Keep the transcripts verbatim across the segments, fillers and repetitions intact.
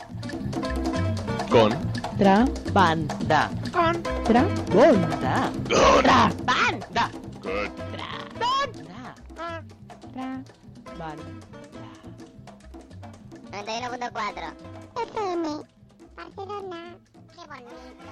Contrabanda. Contrabanda. Contrabanda. Contrabanda. Contrabanda. noventa y uno punto cuatro. F M. Barcelona. Qué bonito.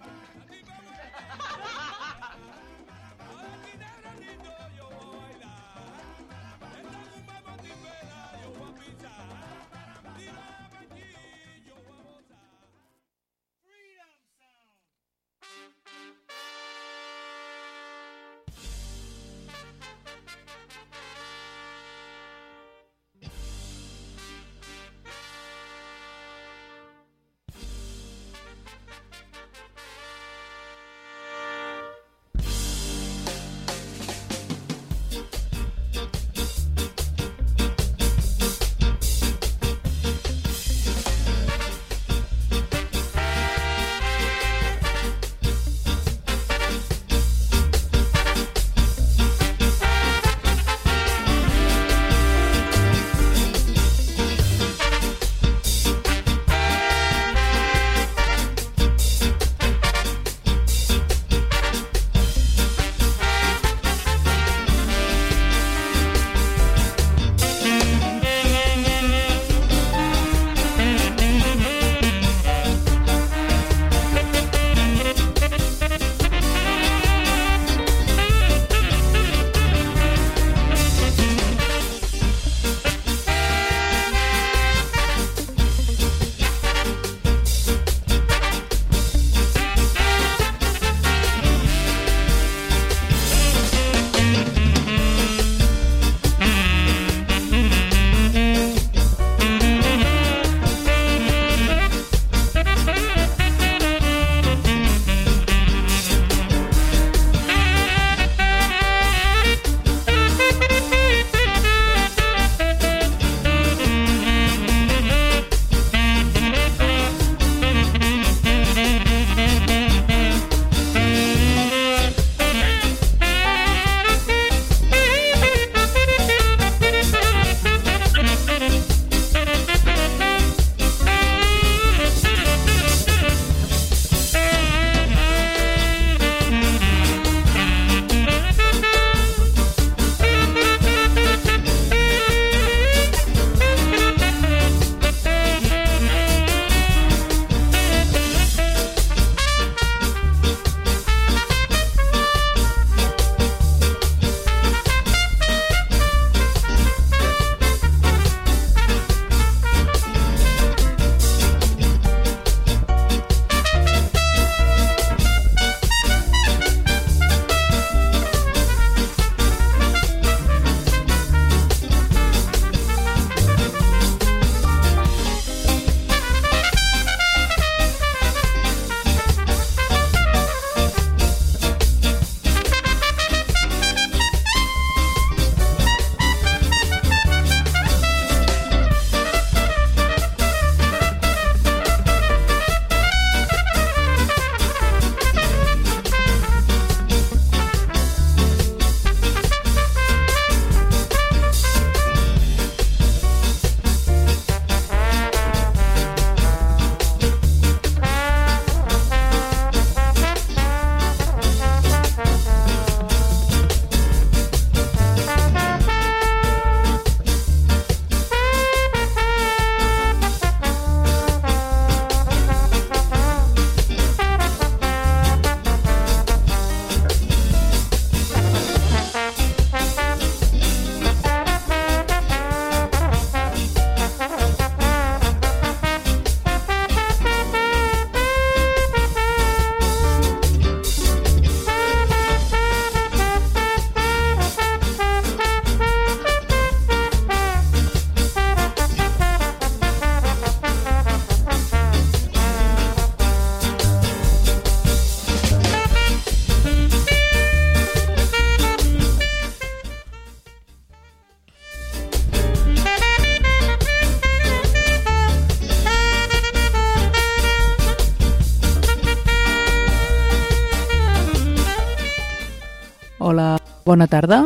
Hola, bona tarda.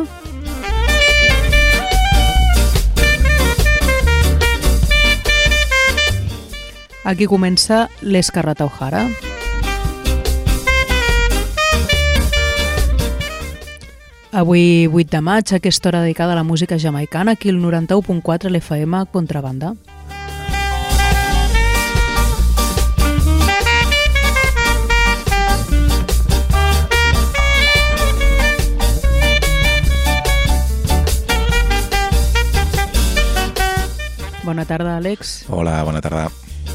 Aquí comença l'Escarlata O'Hara. Avui, vuit de maig, aquesta hora dedicada a la música jamaicana, aquí el noranta-u punt quatre l'F M Contrabanda. Bona tarda, Àlex. Hola, bona tarda.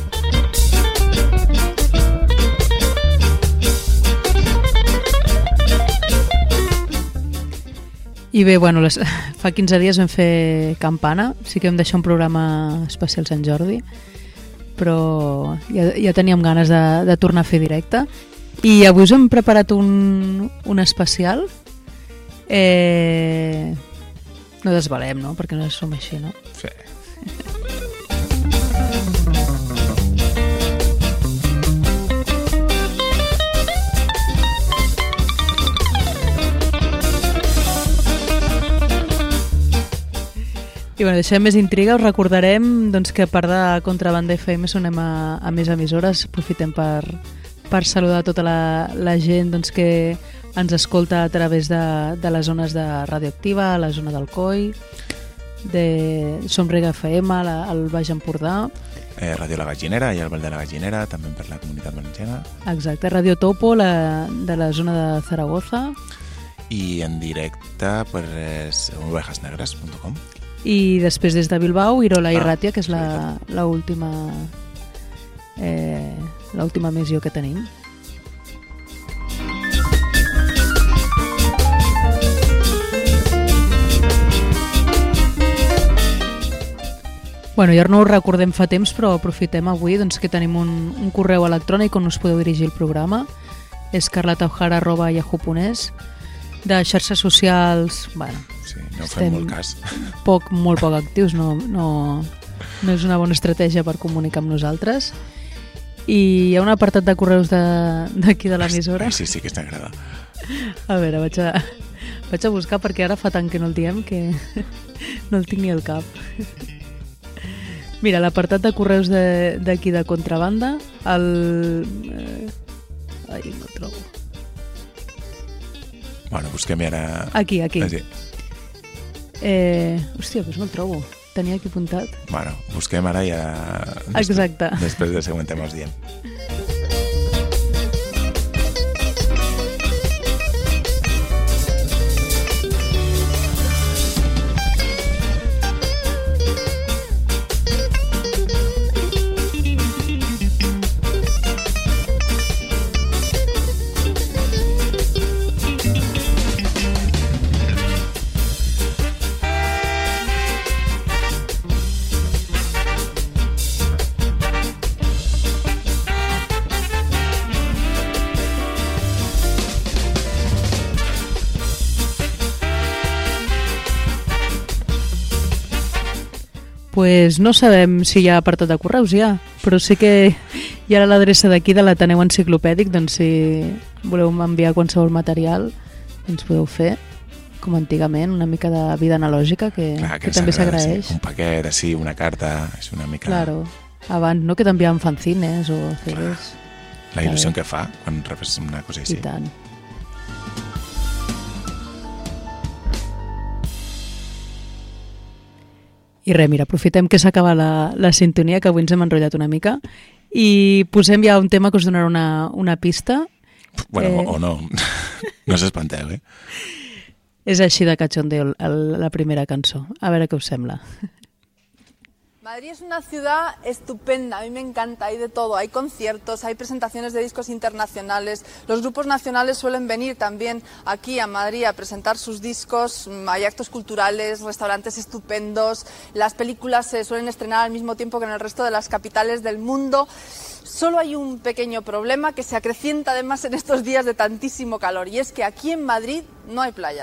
I bé, bueno, les, fa quinze dies vam fer campana, sí que vam deixar un programa especial Sant Jordi, però ja, ja teníem ganes de, de tornar a fer directe. I avui us hem preparat un, un especial. Eh, no desvalem, no? Perquè no som així, no? Sí. I bueno, deixem més intriga, us recordarem doncs, que a part de Contrabanda F M sonem a, a més emissores. Aprofitem per, per saludar tota la, la gent doncs, que ens escolta a través de, de les zones de Radioactiva, a la zona d'Alcoi, de Somrega F M, la, al Baix Empordà. Eh, Ràdio La Gallinera i el Val de la Gallinera, també per la Comunitat Valenciana. Exacte, Radio Topo, la, de la zona de Zaragoza. I en directe per ovejas negres punt com. I després des de Bilbao, Irola i Ah, Ràtia, que és la, la última eh, l'última emissió que tenim. Bueno, ja no ho recordem fa temps, però aprofitem avui doncs, que tenim un, un correu electrònic on us podeu dirigir el programa. escarlataohara arroba yahoo punt es. De xarxes socials, bueno, Sí, no fem molt cas. Poc, molt poc actius, no, no, no és una bona estratègia per comunicar amb nosaltres. I hi ha un apartat de correus d'aquí de, de l'emissora. Sí, sí que t'agrada. A veure, vaig a, vaig a buscar perquè ara fa tant que no el diem que no el tinc ni al cap. Mira, l'apartat de correus d'aquí de, de Contrabanda, el... Eh, ai, no el trobo. Bueno, busquem ara... Aquí, aquí. Ah, sí. Eh, hòstia, doncs no el trobo. Tenia aquí apuntat. Bueno, busquem ara i ja... Exacte. Després del següent tema us diem. Pues no sabem si hi ha apartat de correus ja, però sí que hi ha l'adreça d'aquí de l'Ateneu Enciclopèdic, doncs si voleu enviar qualsevol material ens podeu fer, com antigament, una mica de vida analògica que, Clar, que, que també s'agraeix. Sí. Un paquet, així, una carta, és una mica... Claro, abans no que t'enviaven fanzines o C Ds. La il·lusió que fa quan rebes una cosa així. I tant. I res, mira, aprofitem que s'acaba la, la sintonia, que avui ens hem enrotllat una mica, i posem ja un tema que us donarà una, una pista. Bueno, Eh. o, o no. No s'espanteu, eh? És així de cachondeo el- la primera cançó. A veure què us sembla. Madrid es una ciudad estupenda, a mí me encanta, hay de todo, hay conciertos, hay presentaciones de discos internacionales, los grupos nacionales suelen venir también aquí a Madrid a presentar sus discos, hay actos culturales, restaurantes estupendos, las películas se suelen estrenar al mismo tiempo que en el resto de las capitales del mundo. Solo hay un pequeño problema que se acrecienta además en estos días de tantísimo calor, y es que aquí en Madrid no hay playa.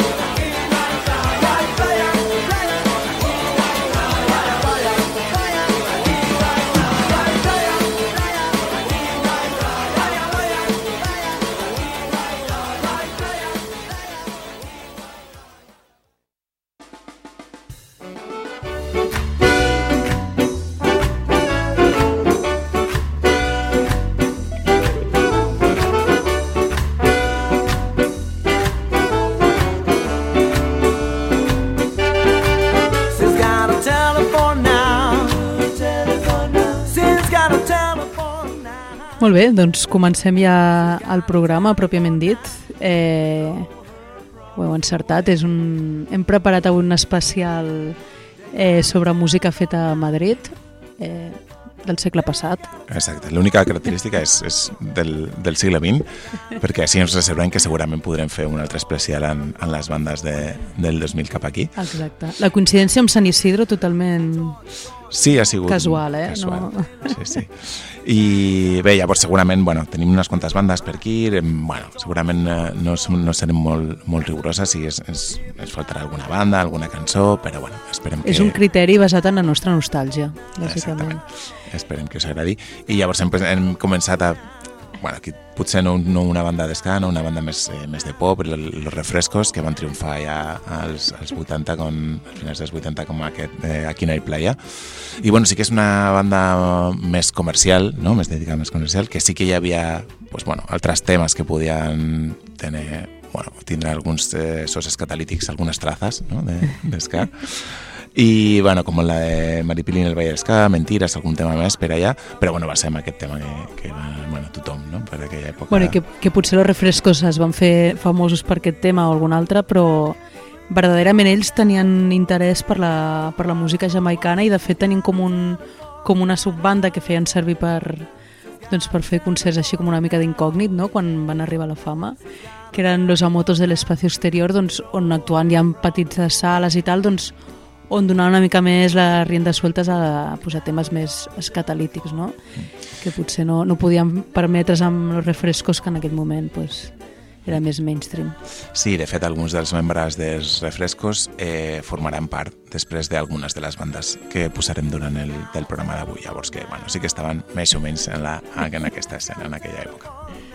Molt bé, doncs comencem ja el programa, pròpiament dit. Eh, ho heu encertat, és un... hem preparat avui un especial eh, sobre música feta a Madrid, eh, del segle passat. Exacte, l'única característica és, és del, del segle vint, perquè així ens reservem que segurament podrem fer un altre especial en, en les bandes de, del dos mil cap aquí. Exacte. La coincidència amb Sant Isidro totalment... Sí, ha sigut... Casual, eh? Casual. No... Sí, sí. I bé, llavors segurament, bueno, tenim unes quantes bandes per aquí, bueno, segurament no, no serem molt, molt rigoroses i es, es, es faltarà alguna banda, alguna cançó, però bueno, esperem que... És un criteri basat en la nostra nostàlgia, bàsicament. Esperem que us agradi. I llavors hem, hem començat a... Bueno, aquí potser no, no una banda d'esca, no una banda més, eh, més de pop, Los Refrescos, que van triomfar ja als, als vuitanta, com, als finals dels vuitanta, com aquest, eh, Aquí no hay playa. I bueno, sí que és una banda més comercial, no? Més dedicada més comercial, que sí que hi havia pues, bueno, altres temes que podien tenir, bueno, tindre alguns eh, soses catalítics, algunes trazas, no? de, d'esca. I, bueno, com la de Maripili en el Valle d'Esca, Mentiras, algun tema més per allà, però, bueno, va ser amb aquest tema que, que va, bueno, tothom, no?, per aquella època. Bueno, i que, que potser Los Refrescos es van fer famosos per aquest tema o algun altre, però verdaderament ells tenien interès per la, per la música jamaicana i, de fet, tenien com, un, com una subbanda que feien servir per, doncs, per fer concerts així com una mica d'incògnit, no?, quan van arribar a la fama, que eren Los Amotos de l'Espacio Exterior, doncs, on actuant ja en petites sales i tal, doncs, on donar una mica més les riendes sueltes a, pues, a temes més escatalítics, no? Que potser no, no podíem permetre's amb els refrescos que en aquell moment pues, era més mainstream. Sí, de fet, alguns dels membres dels refrescos eh, formaran part després d'algunes de les bandes que posarem durant el del programa d'avui. Llavors que, bueno, sí que estaven més o menys en, la, en aquesta escena, en aquella època.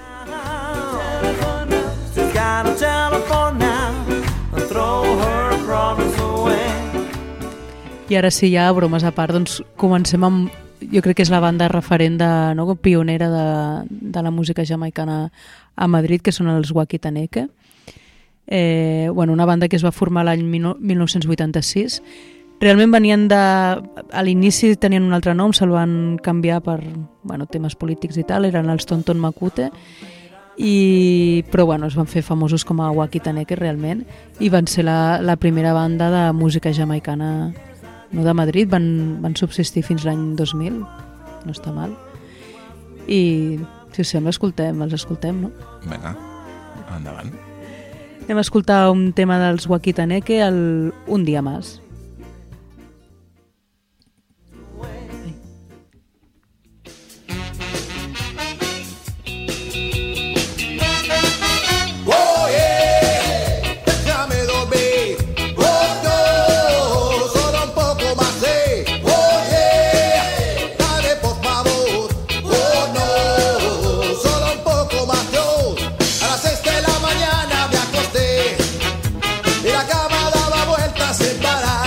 I ara sí, ja, bromes a part, doncs comencem amb, jo crec que és la banda referent, de, no, pionera de, de la música jamaicana a Madrid, que són els Wakitaneke. Eh, bueno, una banda que es va formar l'any mil nou-cents vuitanta-sis. Realment venien de... A l'inici tenien un altre nom, se'l van canviar per bueno, temes polítics i tal, eren els Tonton Makute, i, però bueno, es van fer famosos com a Wakitaneke realment, i van ser la, la primera banda de música jamaicana no de Madrid, van, van subsistir fins l'any dos mil, no està mal. I si us sembla, escoltem, els escoltem, no? Vinga, endavant. Anem a escoltar un tema dels Wakitaneke, el Un dia más. La cama daba vueltas sin parar.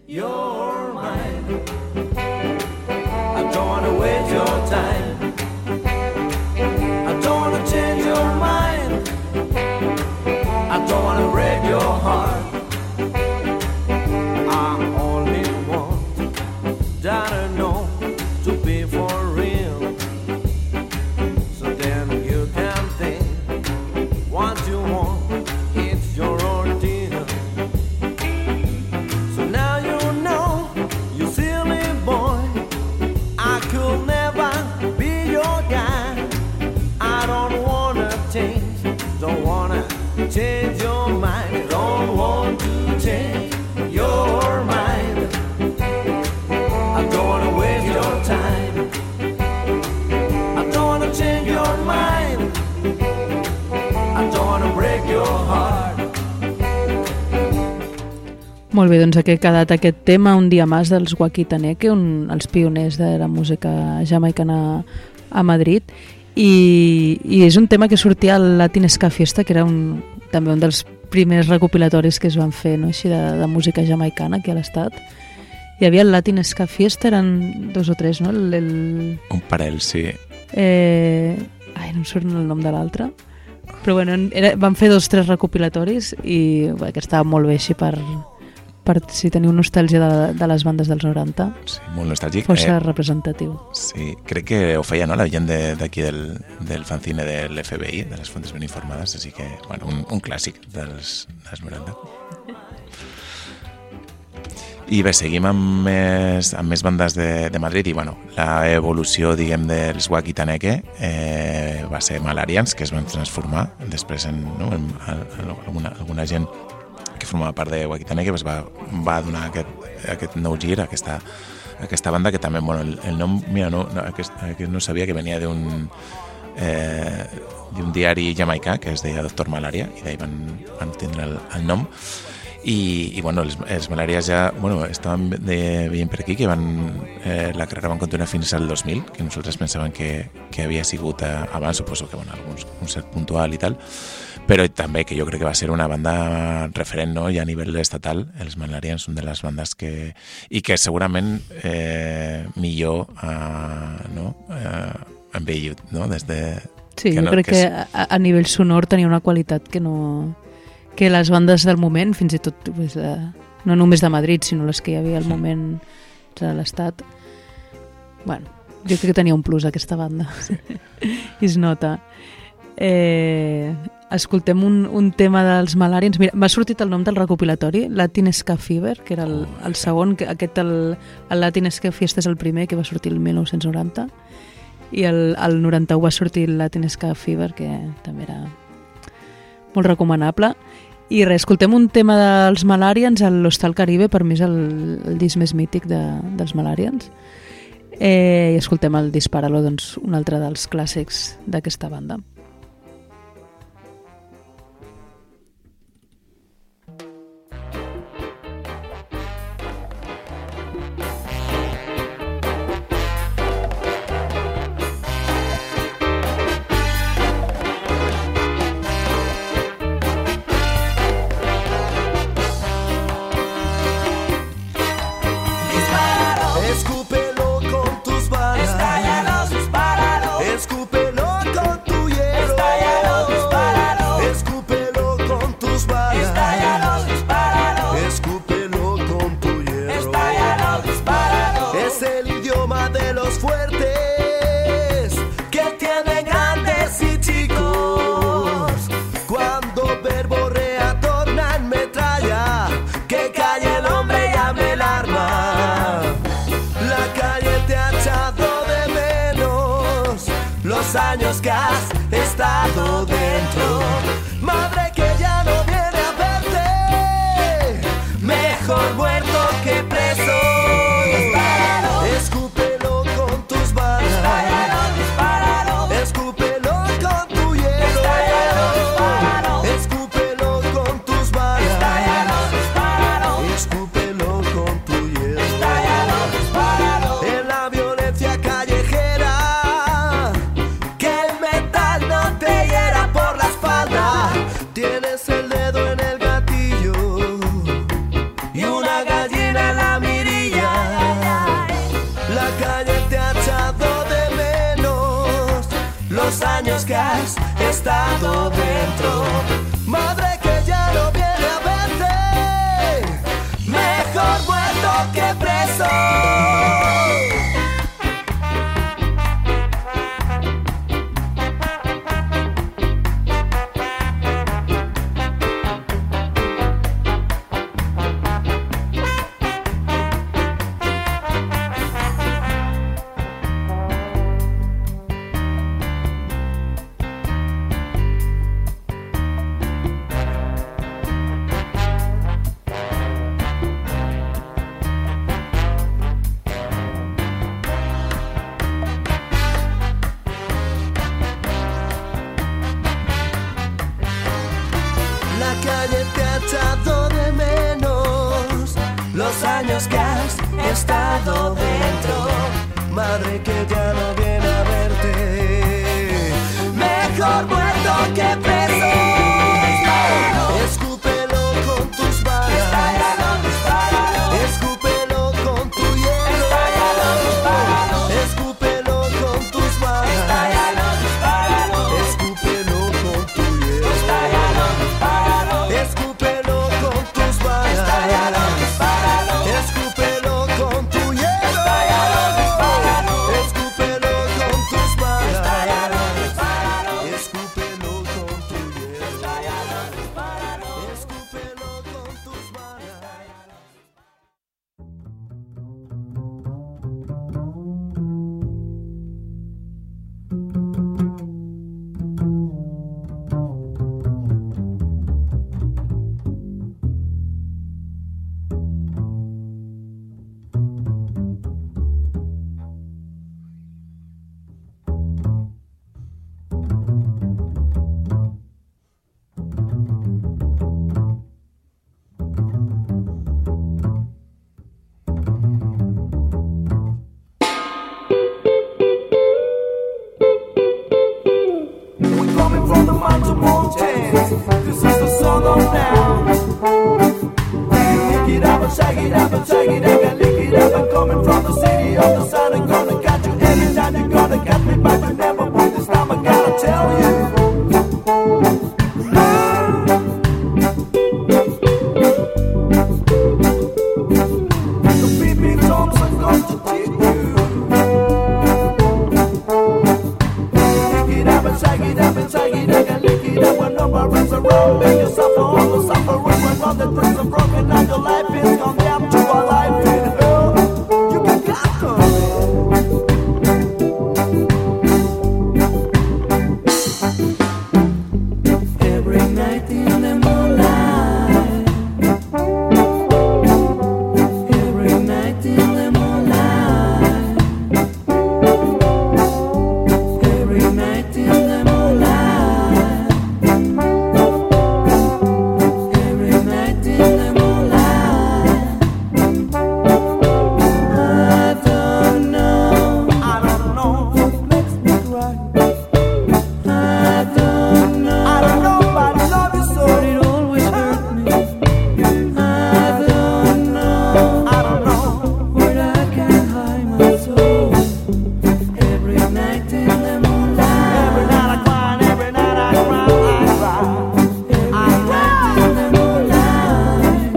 You're mine. I don't wanna waste your time. I don't wanna change your mind. I don't wanna break your heart. I only want that I know to be for real. So then you can think what you want. It's your ordeal. So now you know, you silly boy, I could never be your guy. I don't wanna change, don't wanna change your mind. Don't want to change your mind. I don't wanna waste your time. I don't wanna change your mind. I don't wanna break your heart. Molt bé, doncs aquí ha quedat aquest tema, Un dia més, dels Wakitaneke, un, els pioners de la música jamaicana a Madrid, i, i és un tema que sortia al Latin Ska Fiesta, que era un, també un dels primers recopilatoris que es van fer, no? Així de, de música jamaicana aquí a l'estat. Hi havia el Latin Ska Fiesta, eren dos o tres, no? El, el... Un parell, sí. Eh... Ai, no em surt el nom de l'altre. Però bueno, era, van fer dos o tres recopilatoris i bé, que estava molt bé així per, per si teniu nostàlgia de, de les bandes dels noranta. Sí, molt nostàlgic. Força eh, representatiu. Sí, crec que ho feia, no?, la gent d'aquí de, del, del fanzine de l'F B I, de les fonts ben informades, així que, bueno, un, un clàssic dels, dels noranta. I bé, seguim amb més, amb més bandes de, de Madrid i, bueno, la evolució, diguem, dels Wakitaneke eh, va ser Malarians, que es van transformar després en, no, en, en, en alguna, alguna gent que formava part de Wakitaneke pues va, va donar aquest, aquest nou gir a aquesta, a aquesta banda, que també, bueno, el, el nom, mira, no, no, aquest, aquest no sabia que venia d'un eh, d'un diari jamaicà que es deia Doctor Malaria, i d'ahir van, van tindre el, el nom. I, i bueno, els, els Malàries ja, bueno, estàvem de, veient per aquí que van, eh, la carrera van continuar fins al dos mil, que nosaltres pensàvem que, que havia sigut eh, abans, suposo que, bueno, algun concert puntual i tal, però també que jo crec que va ser una banda referent, no?, i a nivell estatal, els Malàries són de les bandes que, i que segurament eh, millor eh, no? eh, envellit, no?, des de... Sí, que jo no, crec que, que és... a, a nivell sonor tenia una qualitat que no... que les bandes del moment, fins i tot pues, eh, no només de Madrid, sinó les que hi havia al moment de l'Estat, bueno, jo crec que tenia un plus aquesta banda. Sí. I es nota. Eh, escoltem un, un tema dels Malàriens. Mira, m'ha sortit el nom del recopilatori, Latin Ska Fever, que era el, el segon, que aquest, el, el Latin Ska Fiesta és el primer, que va sortir el mil nou-cents noranta, i el, el noranta-u va sortir el Latin Ska Fever, que també era molt recomanable. I res, escoltem un tema dels Malàriens, l'Hostal Caribe, per mi és el, el disc més mític de, dels Malàriens. Eh, I escoltem el Dispara-lo, doncs, un altre dels clàssics d'aquesta banda. Escúpelo con tus balas. Estállalo, dispáralo. Escúpelo con tu hielo. Estállalo, dispáralo. Escúpelo con tus balas. Estállalo, dispáralo. Escúpelo con tu hielo. Estállalo, dispáralo. Es el idioma de los fuertes que tienen grandes y chicos. Cuando verborrea tornan metralla, que calle el hombre y hable el arma. La calle te ha echado de menos los años que has estado dentro. Madre que ya no viene a verte, mejor muerto que preso. Dispáralo. Escúpelo con tus balas. Estállalo, dispáralo. Escúpelo con tu hielo. Estállalo, dispáralo. Escúpelo con tus balas. Estállalo, dispáralo. Escúpelo con tu hielo. Estállalo, dispáralo. En la violencia callejera, que el metal no te hiera. ayer te ha echado de menos, los años que has estado dentro. Madre que ya no viene a verte, mejor muerto que preso. Escúpelo con tus balas, escúpelo con tu hielo, escúpelo con tus balas, escúpelo con tu hielo, escúpelo con tus balas, escúpelo con tu hielo, escúpelo con tus balas, escúpelo con tu hielo, escúpelo con tus balas. We're coming from the mountain mountains. This is the song of now. Lick it up and shake it up and shake it up and lick it up. I'm coming from the city of the sun and gonna catch you every time you're gonna catch me, but you never will this time. I gotta tell you. The beeping tones are going to take you. Lick it up and shake it up and shake it up and lick it up when nobody's around. Make you suffer all the suffering when all the dreams are broken and your life is gone down to a life in hell. You can conquer it. Every night in the moonlight, every night in the moonlight, every night in the moonlight, every night in the moonlight. I don't know, I don't know what makes me cry. I don't know, I don't know, but love is so it always hurt me. I don't know, I don't know where I can hide my soul. Every night in the moonlight, every night I cry, every night I cry, I cry. Every night in the moonlight.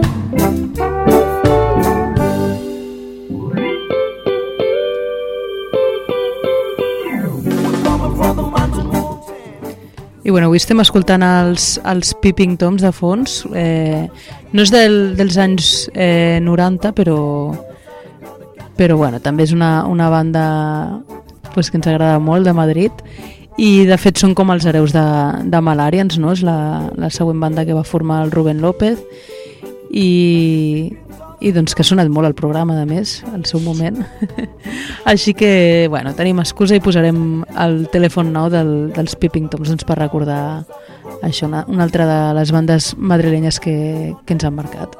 We're coming from the mountain mountains. I bueno, avui estem escoltant els, els Peeping Toms de fons. Eh, no és del, dels anys eh, noranta, però, però bueno, també és una, una banda pues, que ens agrada molt, de Madrid. I de fet són com els hereus de, de Malarians, no? És la, la següent banda que va formar el Rubén López. I, i doncs que ha sonat molt al programa, a més, al seu moment. Així que, bueno, tenim excusa i posarem el telèfon nou del, dels Peeping Toms doncs, per recordar això, una, una altra de les bandes madrilenyes que, que ens han marcat.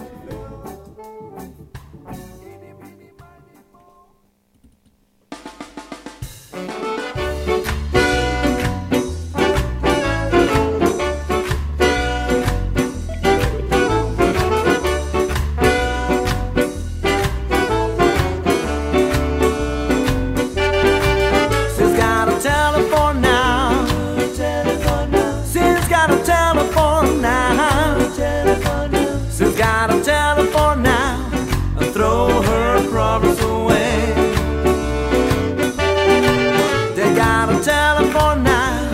She's got a telephone now. She's got a telephone now. She's got a telephone now. And throw her problems away. They got a telephone now.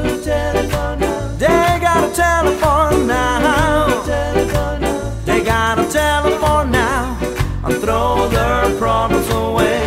They got a telephone now. They got a telephone now. And throw their problems away.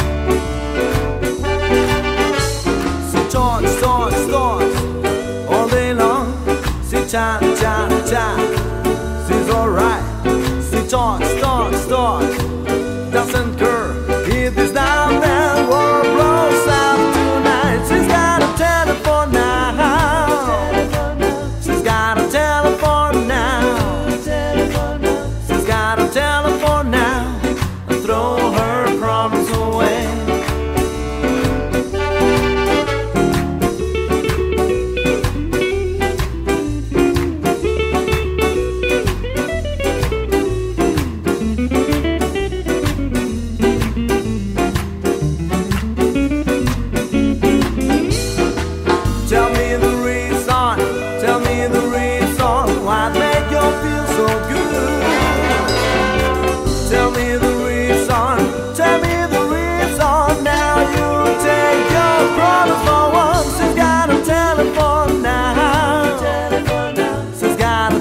Talks, talks, talks all day long. She chat, chat, chat. She's alright. She talks, talks, talks. Doesn't care if it's down there or blows out tonight. She's got a telephone now. She's got a telephone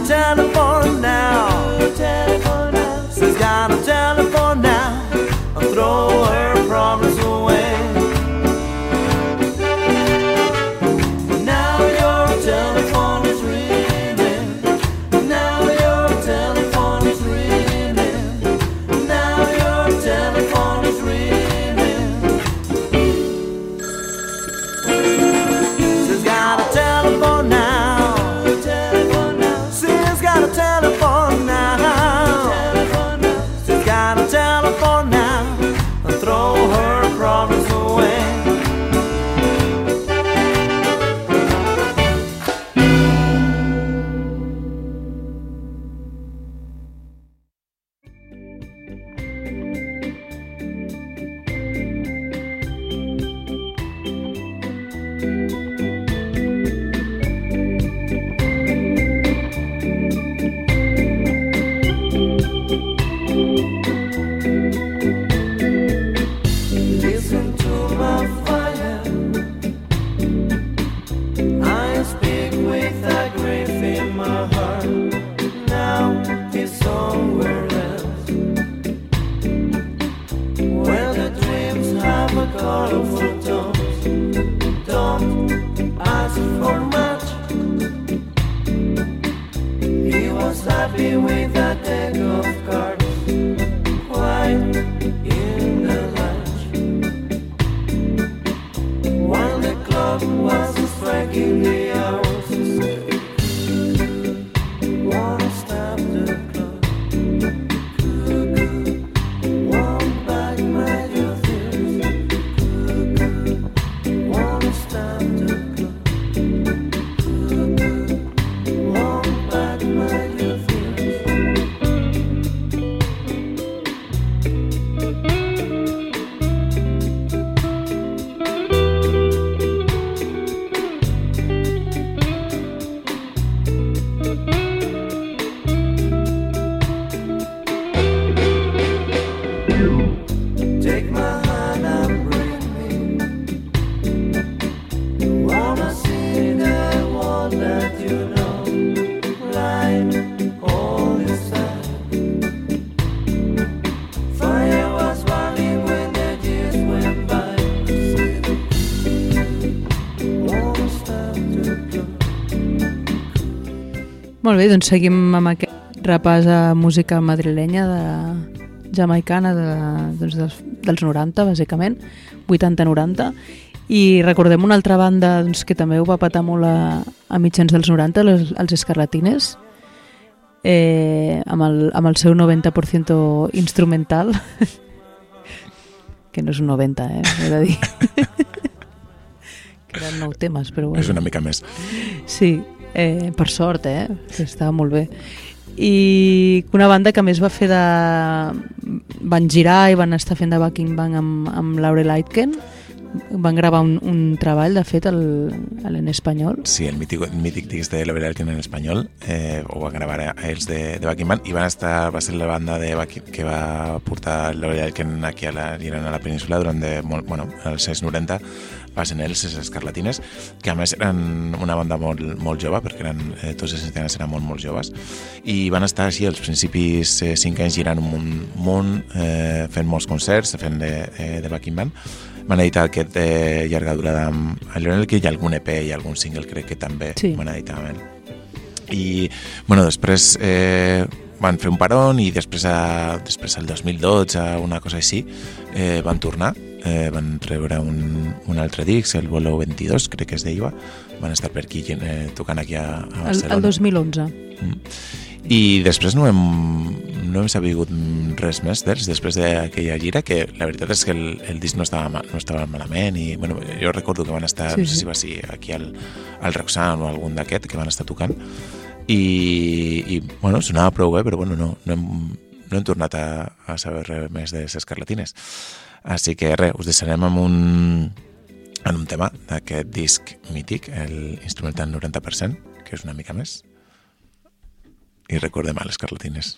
a telephone now. She's got a telephone now. I'll throw her problems away. Now your telephone is ringing. Now your telephone is ringing. Now your telephone is ringing. She's got a telephone now. She's got a telephone now. She's got a telephone now. I'll throw her problems away. Listen to my fire. I speak with a grief in my heart. Now it's somewhere else, where the dreams have a colorful tones. Don't ask for much. He was happy with a deck of cards, quiet in the lunch, while the clock was striking the hours. He said, wanna stop the clock, want back my youth years, wanna stop the clock, want back my youth years. Take my hand and bring me. Wanna see the world that you know, like all this time. Fire was burning when the years went by. Wanna stop the clock. Molt bé, doncs seguim amb aquest repàs a música madrilenya de jamaicana de, doncs dels, dels noranta, bàsicament, vuitanta noranta, i recordem una altra banda doncs, que també ho va patar molt a, a mitjans dels noranta, els, els Escarlatines, eh, amb, el, amb el seu noventa per cent instrumental, que no és un noventa, eh, he de dir. Que eren nou temes, però bueno. És una mica més. Sí, eh, per sort, eh, que estava molt bé. I una banda que més va fer de... van girar i van estar fent de backing band amb, amb Laurel Aitken. Van gravar un, un treball, de fet, el, el en espanyol. Sí, el mític, el mític disc de Laurel Aitken en espanyol, eh, ho van gravar a ells de, de backing band, i van estar, va ser la banda de backing, que va portar Laurel Aitken aquí a la, a la península durant de, molt, bueno, els anys noranta. Va ser ells, les Escarlatines, que a més eren una banda molt, molt jove, perquè eren, eh, tots els integrantes eren molt, molt joves, i van estar així els principis eh, cinc anys girant un munt, eh, fent molts concerts, fent de, eh, de backing band. Van editar aquest de llarga durada amb el Lionel, que hi ha algun E P i algun single, crec que també sí. Van editar amb ell. I, bueno, després eh, van fer un paron i després, a, després al dos mil dotze, una cosa així, eh, van tornar. Eh, van treure un, un altre disc, el Bolo veintidós, crec que es deia, van estar per aquí eh, tocant aquí a, a Barcelona. El, el dos mil onze. Mm. I després no hem, no hem sabut res més d'ells, després d'aquella gira, que la veritat és que el, el disc no estava, no estava malament, i bueno, jo recordo que van estar, sí, no sé si va ser aquí al, al Roxanne o algun d'aquest, que van estar tocant, i, i bueno, sonava prou bé, però bueno, no, no, hem, no hem tornat a, a saber res més de les Escarlatines. Així que res, us deixarem amb un, en un tema d'aquest disc mític, el instrumental noranta per cent, que és una mica més, i recordem a les Escarlatines.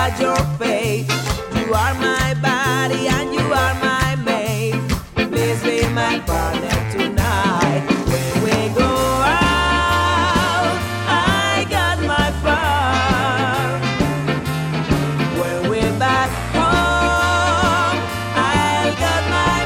at your fate. You are my body and you are my mate. Please be my partner tonight. When we go out, I got my fun. When we're back home, I got my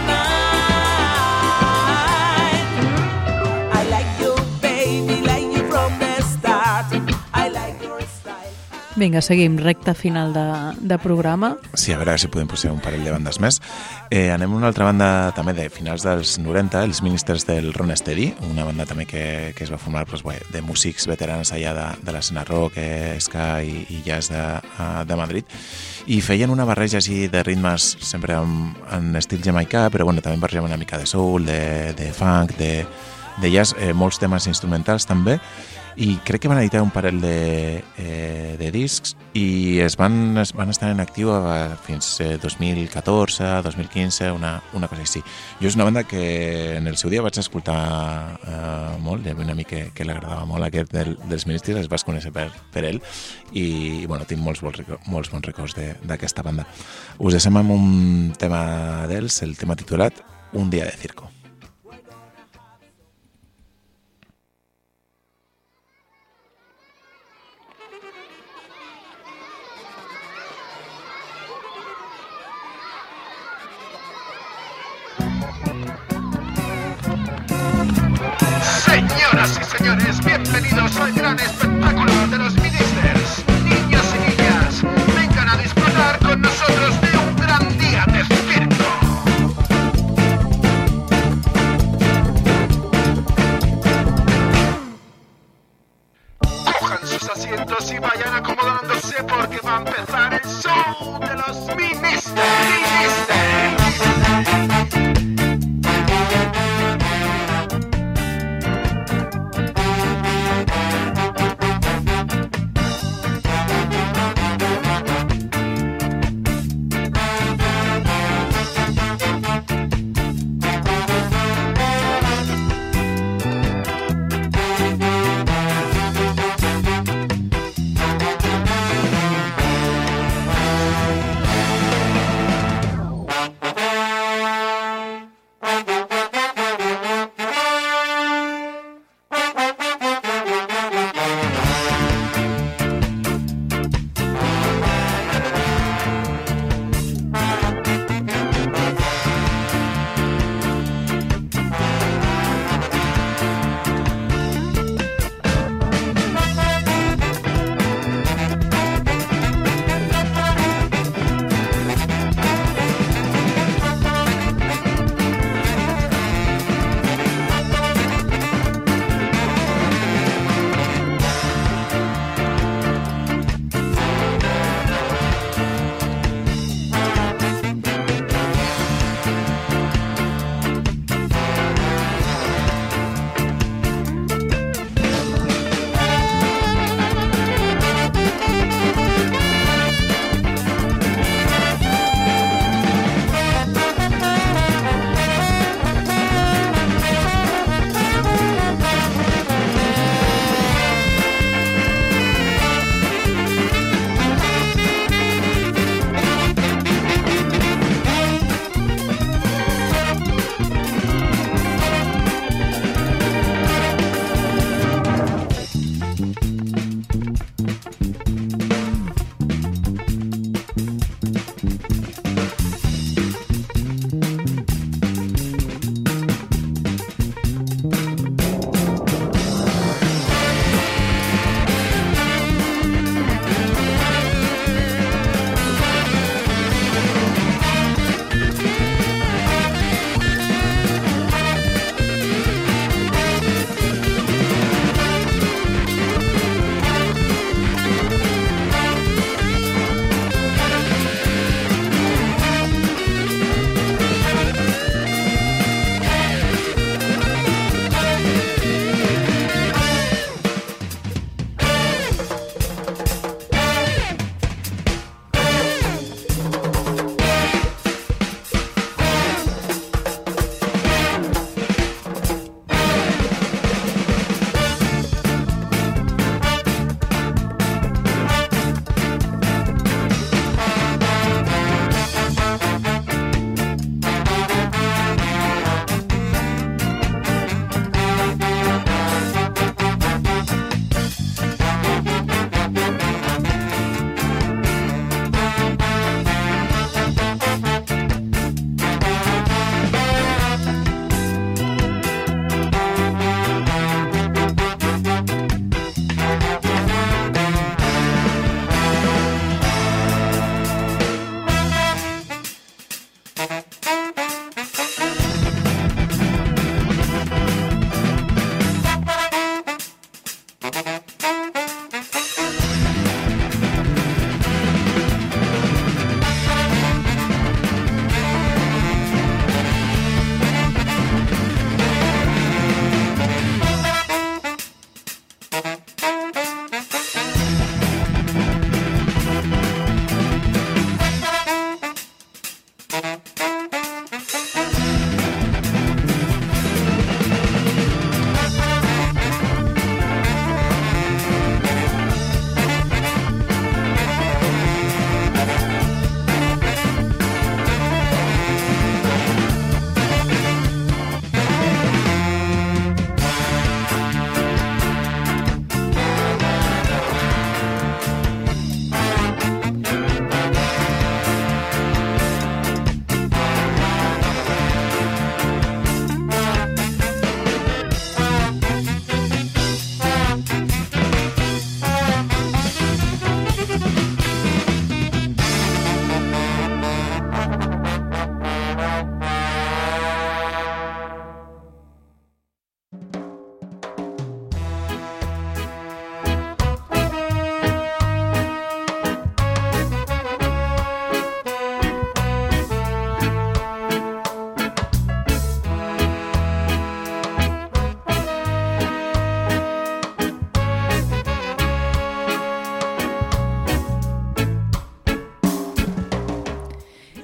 mind. I like you, baby, like you from the start. I like your style. Vinga, seguim, recta final de, de programa. Sí, a veure si podem posar un parell de bandes més. Eh, anem a una altra banda també de finals dels noranta, els Ministers del Ron Steady, una banda també que, que es va formar pues, bé, de músics veterans allà de, de l'escena rock, eh, ska i, i jazz de, de Madrid, i feien una barreja així de ritmes sempre en, en estil jamaicà, però bueno, també barrejaven una mica de soul, de, de funk, de, de jazz, eh, molts temes instrumentals també, i crec que van editar un parell de, eh, de discs i es van, es van estar en actiu fins eh, dos mil catorze, dos mil quinze, una, una cosa així. Jo és una banda que en el seu dia vaig escoltar eh, molt, hi havia un amic que, que l'agradava molt aquest del, dels Ministris, es vas conèixer per, per ell i bueno, tinc molts, molts, molts bons records d'aquesta banda. Us deixem amb un tema d'ells, el tema titulat Un dia de circo. Señoras y señores, bienvenidos al gran espectáculo de los Ministers. Niños y niñas, vengan a disfrutar con nosotros de un gran día de circo. Cojan sus asientos y vayan acomodándose porque va a empezar el show de los Ministers. Ministers.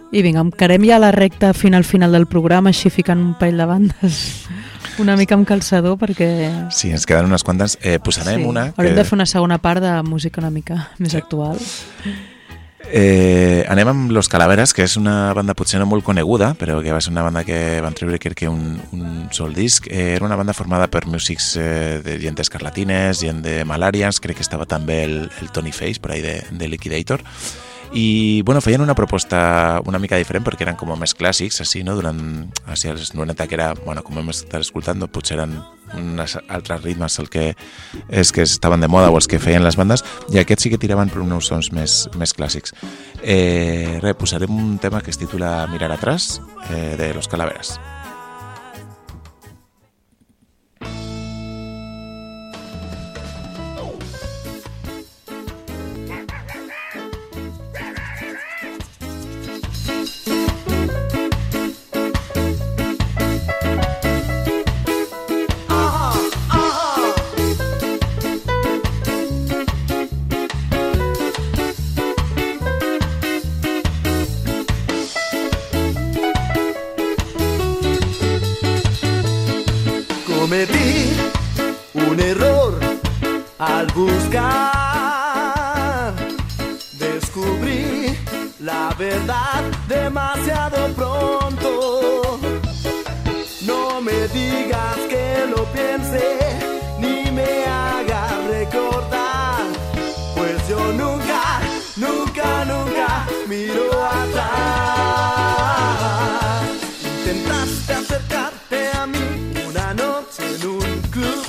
I vinga, encarem ja la recta final final del programa, així ficant un parell de bandes una mica amb calçador, perquè... Sí, ens queden unes quantes. Eh, posarem sí. una... Haurem que... de fer una segona part de música una mica més sí. actual. Eh, anem amb Los Calaveras, que és una banda potser no molt coneguda, però que va ser una banda que van treure crec que un, un sol disc. Eh, era una banda formada per músics eh, de gent d'Escarlatines, gent de Malàries, crec que estava també el, el Tony Face, per ahí de, de Liquidator. I bueno, feien una proposta una mica diferent perquè eren com més clàssics, així, no? Durant així, els noranta, que era, bueno, com hem estat escoltant, no? Potser eren uns altres ritmes el que, és que estaven de moda o els que feien les bandes, i aquests sí que tiraven per uns sons més, més clàssics. Eh, re, posarem un tema que es titula Mirar atrás, eh, de Los Calaveras. Cometí un error al buscar, descubrí la verdad demasiado pronto. No me digas que lo piense, ni me hagas recordar, pues yo nunca, nunca, nunca miro atrás. Intentaste acercarte a mí una noche en un club,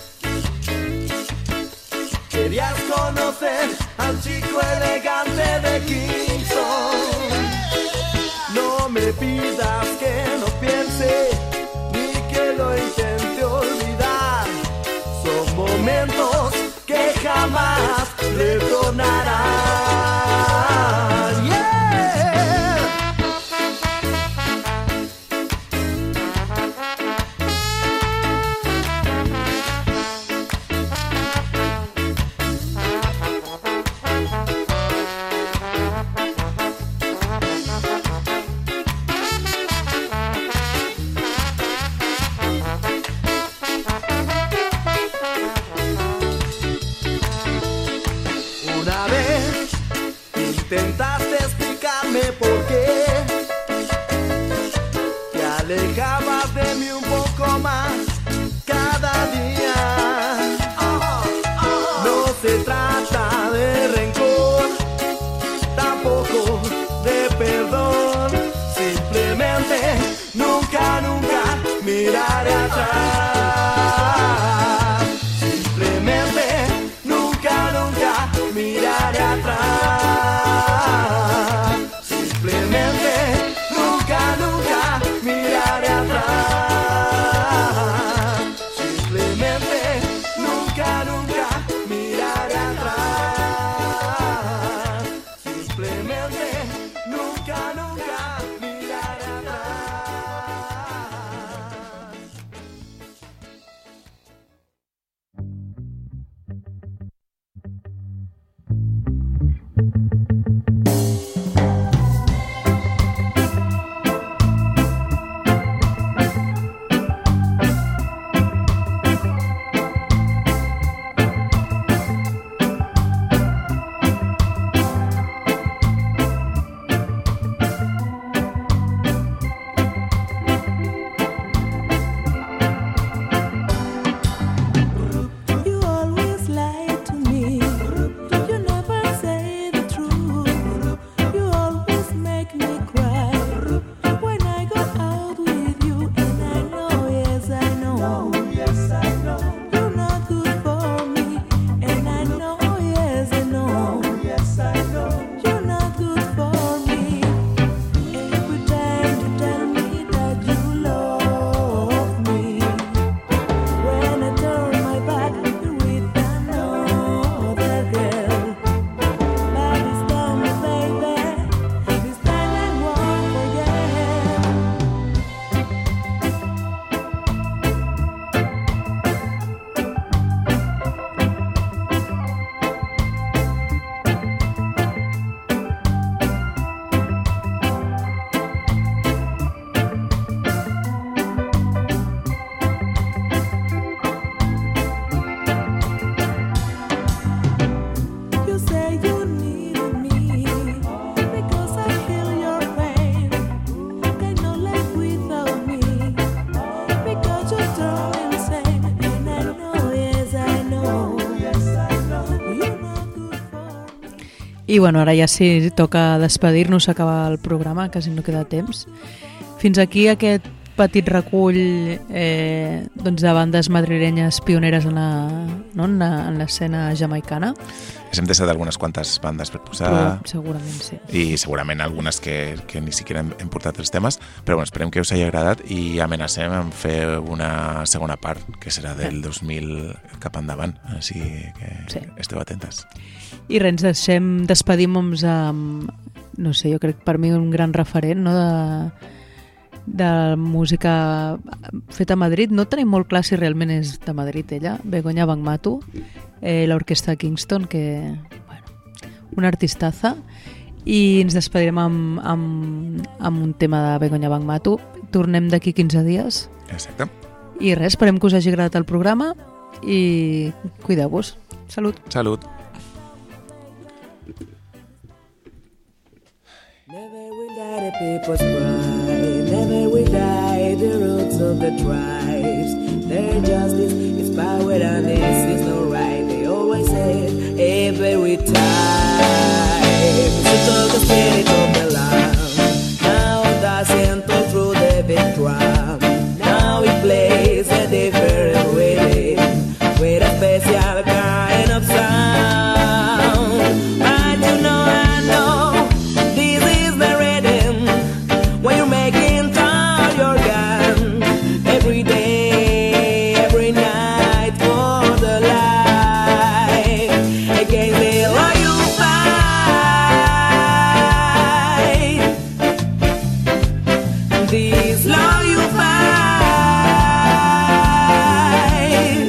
querías conocer al chico elegante de Kingston. No me pidas que no piense ni que lo intente olvidar, son momentos que jamás retornarán. Yeah. Una vez intentaste explicarme por qué te alejabas de mí un poco más cada día. No se trata de rencor, tampoco de perdón, simplemente nunca, nunca miraré atrás. Simplemente nunca, nunca miraré atrás. Simplemente nunca, nunca miraré atrás. Simplemente nunca, nunca miraré atrás. Simplemente nunca, nunca miraré atrás. I bueno, ara ja sí toca despedir-nos, acabar el programa, quasi no queda temps. Fins aquí aquest petit recull eh, doncs de bandes madrilenyes pioneres en la, no? en la, en l'escena jamaicana. Ens hem deixat algunes quantes bandes per posar. Però, segurament sí. I segurament algunes que, que ni siquiera hem, hem portat els temes, però bueno, esperem que us hagi agradat i amenacem en fer una segona part, que serà del dos mil cap endavant, així que sí. Esteu atentes. I res, ens deixem, despedim-nos amb, no sé, jo crec per mi un gran referent, no?, de, de música feta a Madrid. No tenim molt clar si realment és de Madrid ella, Begoña Bangmatu, eh, l'orquestra Kingston, que, bueno, una artistaza, i ens despedirem amb, amb, amb un tema de Begoña Bangmatu. Tornem d'aquí quinze dies. Exacte. I res, esperem que us hagi agradat el programa i cuideu-vos. Salut. Salut. Never will die the people's pride, never will die the roots of the tribes. Their justice is power and this is no right. They always say every time. So talk the spirit of the land. Now that's entered through the big drum. Now it plays a different rhythm with a special kind of sound. But you know I know this is the rhythm when you're making tall your gun every day, every night for the light. Against the law you fight, this law you fight.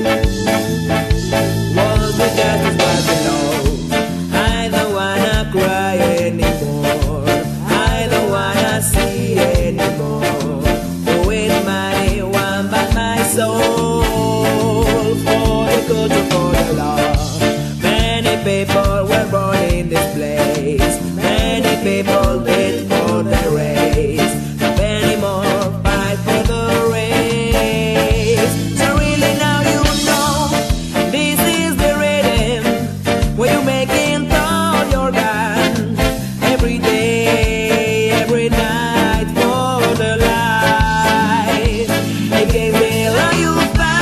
Was the justice was the law? I don't wanna cry anymore. I don't wanna see anymore. Who is money, one but my soul? For the culture, for the law. Many people were born in this place. Many people did for the race. Many more fight for the race. So really now you know this is the rhythm when you're making tall your gun every day, every night for the light. Against the law you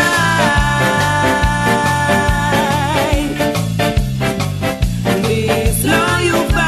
fight, this law you fight.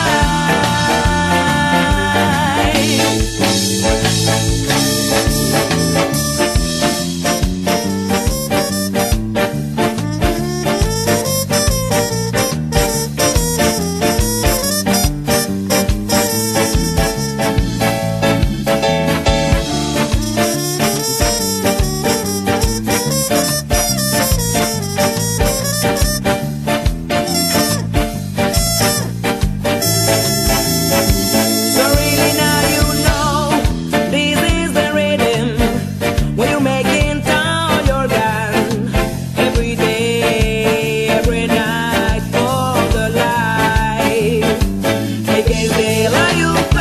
So really now you know this is the rhythm when you're making tall your gun every day, every night for the light. Against the law you